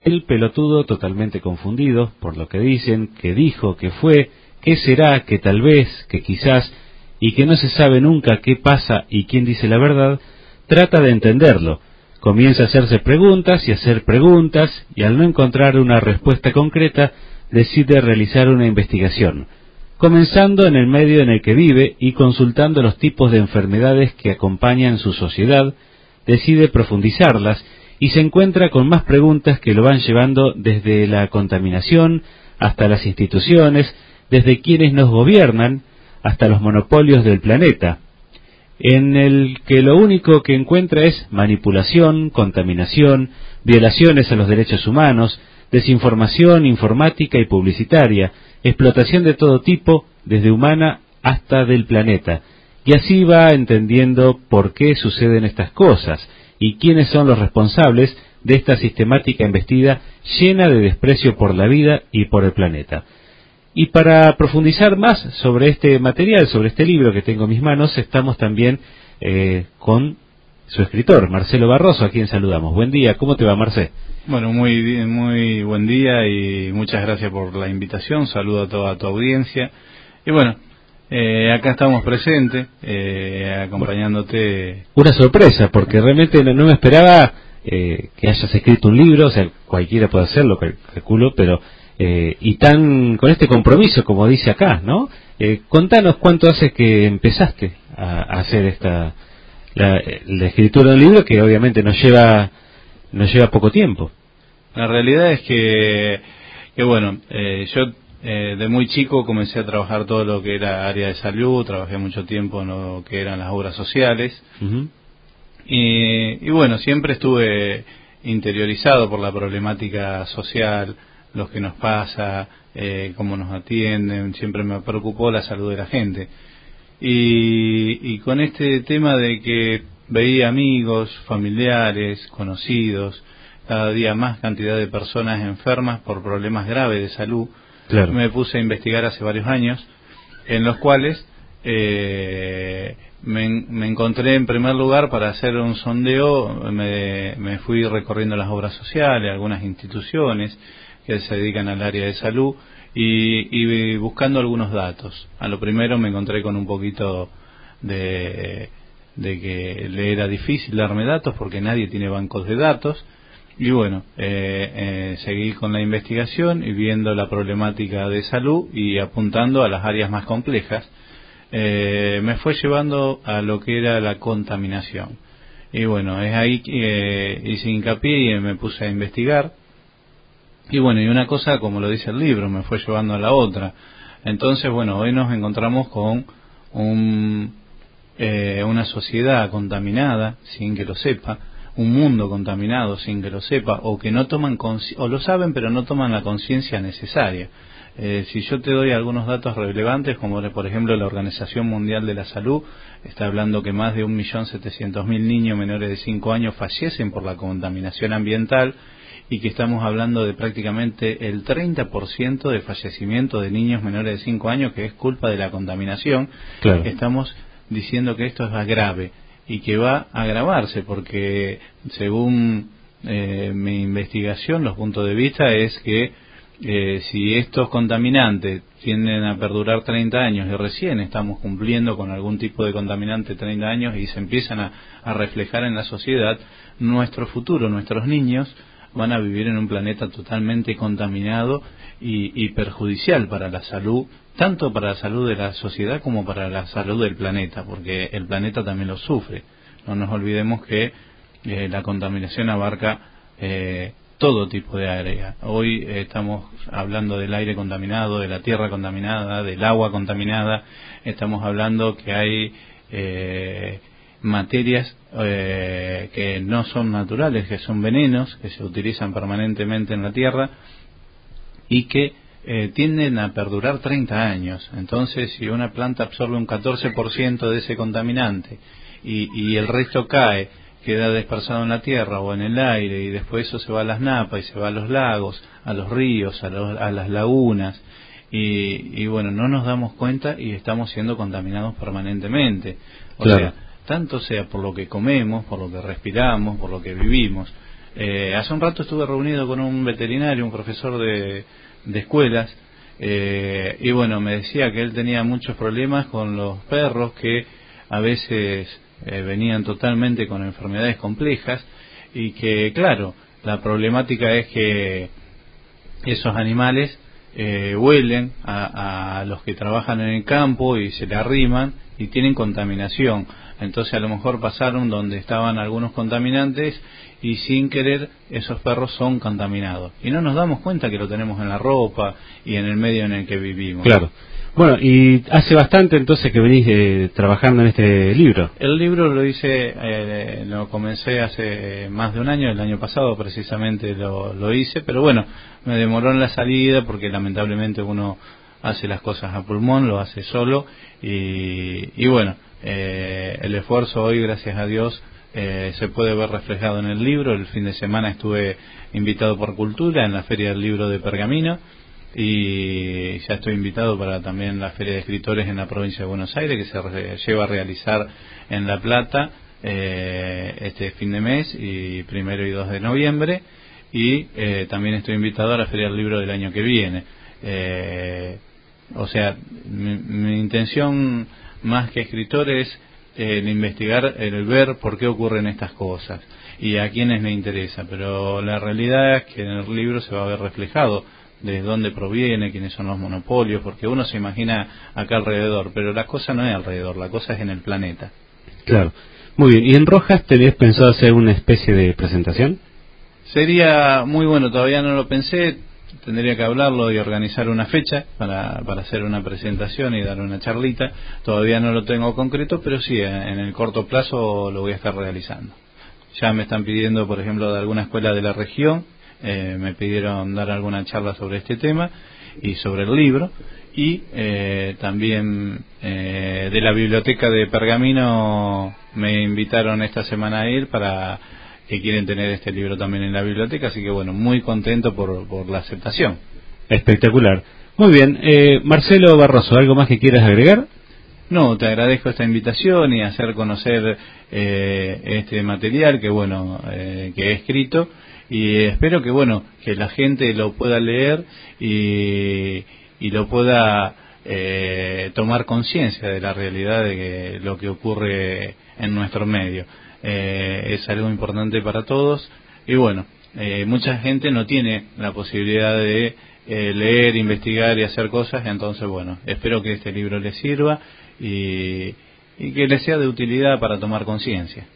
El pelotudo totalmente confundido por lo que dicen, que dijo, que fue, que será, que tal vez, que quizás, y que no se sabe nunca qué pasa y quién dice la verdad, trata de entenderlo. Comienza a hacerse preguntas y hacer preguntas, y al no encontrar una respuesta concreta, decide realizar una investigación, comenzando en el medio en el que vive y consultando los tipos de enfermedades que acompañan su sociedad, decide profundizarlas y se encuentra con más preguntas que lo van llevando desde la contaminación hasta las instituciones, desde quienes nos gobiernan hasta los monopolios del planeta, en el que lo único que encuentra es manipulación, contaminación, violaciones a los derechos humanos, desinformación informática y publicitaria, explotación de todo tipo, desde humana hasta del planeta. Y así va entendiendo por qué suceden estas cosas y quiénes son los responsables de esta sistemática embestida llena de desprecio por la vida y por el planeta. Y para profundizar más sobre este material, sobre este libro que tengo en mis manos, estamos también con su escritor, Marcelo Barroso, a quien saludamos. Buen día, ¿cómo te va, Marcelo? Bueno, muy buen día y muchas gracias por la invitación. Saludo a toda tu audiencia. Y bueno, acá estamos presentes, acompañándote. Una sorpresa, porque realmente no me esperaba que hayas escrito un libro, o sea, cualquiera puede hacerlo, calculo, pero y tan con este compromiso, como dice acá, ¿no? Contanos cuánto hace que empezaste a hacer la escritura de un libro que obviamente nos lleva poco tiempo. La realidad es que bueno, yo de muy chico comencé a trabajar todo lo que era área de salud, trabajé mucho tiempo en lo que eran las obras sociales. Uh-huh. Y bueno, siempre estuve interiorizado por la problemática social, lo que nos pasa, cómo nos atienden, siempre me preocupó la salud de la gente. Y con este tema de que veía amigos, familiares, conocidos, cada día más cantidad de personas enfermas por problemas graves de salud, claro, me puse a investigar hace varios años, en los cuales me encontré en primer lugar para hacer un sondeo. Me fui recorriendo las obras sociales, algunas instituciones que se dedican al área de salud y buscando algunos datos. A lo primero me encontré con un poquito de que le era difícil darme datos porque nadie tiene bancos de datos. Y bueno, seguí con la investigación y viendo la problemática de salud y apuntando a las áreas más complejas. Me fue llevando a lo que era la contaminación. Y bueno, es ahí que hice hincapié y me puse a investigar. Y bueno, y una cosa, como lo dice el libro, me fue llevando a la otra. Entonces, bueno, hoy nos encontramos con una sociedad contaminada sin que lo sepa, un mundo contaminado sin que lo sepa, o que no toman o lo saben pero no toman la conciencia necesaria. Si yo te doy algunos datos relevantes, como por ejemplo la Organización Mundial de la Salud está hablando que más de 1.700.000 niños menores de 5 años fallecen por la contaminación ambiental, y que estamos hablando de prácticamente el 30% de fallecimiento de niños menores de 5 años que es culpa de la contaminación. Claro. Estamos diciendo que esto es grave y que va a agravarse porque según mi investigación, los puntos de vista es que si estos contaminantes tienden a perdurar 30 años y recién estamos cumpliendo con algún tipo de contaminante 30 años y se empiezan a reflejar en la sociedad, nuestro futuro, nuestros niños van a vivir en un planeta totalmente contaminado y perjudicial para la salud, tanto para la salud de la sociedad como para la salud del planeta, porque el planeta también lo sufre. No nos olvidemos que la contaminación abarca todo tipo de área. Hoy estamos hablando del aire contaminado, de la tierra contaminada, del agua contaminada. Estamos hablando que hay materias que no son naturales, que son venenos, que se utilizan permanentemente en la tierra y que tienden a perdurar 30 años. Entonces, si una planta absorbe un 14% de ese contaminante y el resto cae, queda dispersado en la tierra o en el aire, y después eso se va a las napas y se va a los lagos, a los ríos, a las lagunas, y bueno, no nos damos cuenta y estamos siendo contaminados permanentemente. O sea, tanto sea por lo que comemos, por lo que respiramos, por lo que vivimos. Hace un rato estuve reunido con un veterinario, un profesor de escuelas, y bueno, me decía que él tenía muchos problemas con los perros que a veces venían totalmente con enfermedades complejas, y que claro, la problemática es que esos animales huelen a los que trabajan en el campo y se le arriman y tienen contaminación. Entonces a lo mejor pasaron donde estaban algunos contaminantes y sin querer esos perros son contaminados. Y no nos damos cuenta que lo tenemos en la ropa y en el medio en el que vivimos. Claro. Bueno, y hace bastante entonces que venís trabajando en este libro. El libro lo hice, lo comencé hace más de un año, el año pasado precisamente lo hice, pero bueno, me demoró en la salida porque lamentablemente uno hace las cosas a pulmón, lo hace solo y bueno, el esfuerzo hoy, gracias a Dios, se puede ver reflejado en el libro. El fin de semana estuve invitado por Cultura en la Feria del Libro de Pergamino, y ya estoy invitado para también la Feria de Escritores en la provincia de Buenos Aires, que se lleva a realizar en La Plata este fin de mes, y 1 y 2 de noviembre, y también estoy invitado a la Feria del Libro del año que viene. O sea, mi intención más que escritor es el investigar, el ver por qué ocurren estas cosas y a quiénes me interesa, pero la realidad es que en el libro se va a ver reflejado de dónde proviene, quiénes son los monopolios, porque uno se imagina acá alrededor, pero la cosa no es alrededor, la cosa es en el planeta. Claro. Muy bien. ¿Y en Rojas tenías pensado hacer una especie de presentación? Sería muy bueno, todavía no lo pensé, tendría que hablarlo y organizar una fecha para hacer una presentación y dar una charlita. Todavía no lo tengo concreto, pero sí, en el corto plazo lo voy a estar realizando. Ya me están pidiendo, por ejemplo, de alguna escuela de la región, me pidieron dar alguna charla sobre este tema y sobre el libro, y también de la biblioteca de Pergamino me invitaron esta semana a ir para que quieren tener este libro también en la biblioteca, así que bueno, muy contento por la aceptación. Espectacular. Muy bien, Marcelo Barroso, ¿algo más que quieras agregar? No, te agradezco esta invitación y hacer conocer este material que bueno, que he escrito, y espero que bueno, que la gente lo pueda leer y lo pueda tomar conciencia de la realidad de lo que ocurre en nuestro medio. Es algo importante para todos, y bueno, mucha gente no tiene la posibilidad de leer, investigar y hacer cosas. Entonces bueno, espero que este libro les sirva y que les sea de utilidad para tomar conciencia.